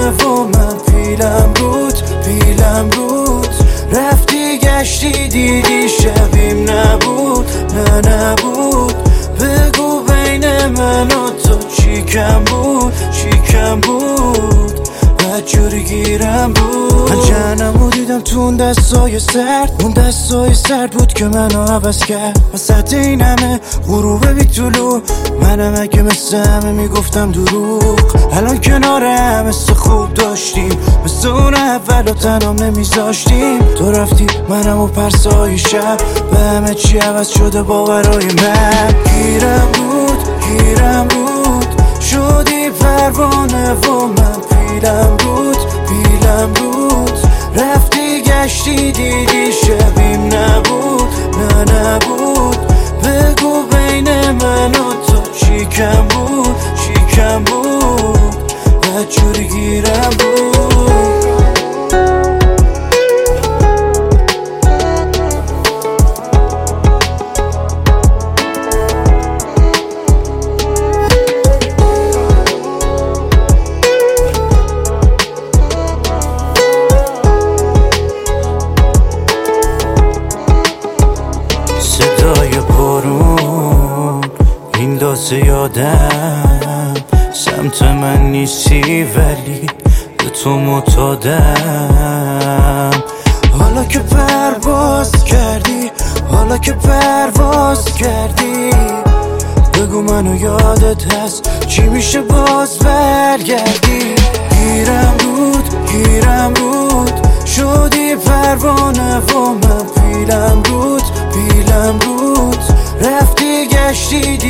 و من پیلم بود رفتی گشتی دیدی شبیم نبود نه نبود بگو بین من و تو چی کم بود بدجوری گیرم بود من جهنمو دیدم تو اون دستای سرد بود که منو عوض کرد وسط این همه غروب بی طلوع منم اگه مثل همه میگفتم دروغ الان کنار هم مثل خوب داشتیم مثل اون اول و تنام نمیذاشتیم تو رفتی منم و پرسای شب به همه چی عوض شده باورای من گیرم بود شدی پروانه و من پیلم بود رفتی گشتی دیدی شبیم نبود نه نبود بگو بین من و تو چی کم بود بدجوری گیرم بود صدای بارون این دازه یادم سمت من نیستی ولی به تو معتادم حالا که پرواز کردی بگو منو یادت هست چی میشه باز برگردی گیرم بود شدی پروانه و من پیلم بود رفتی گشتی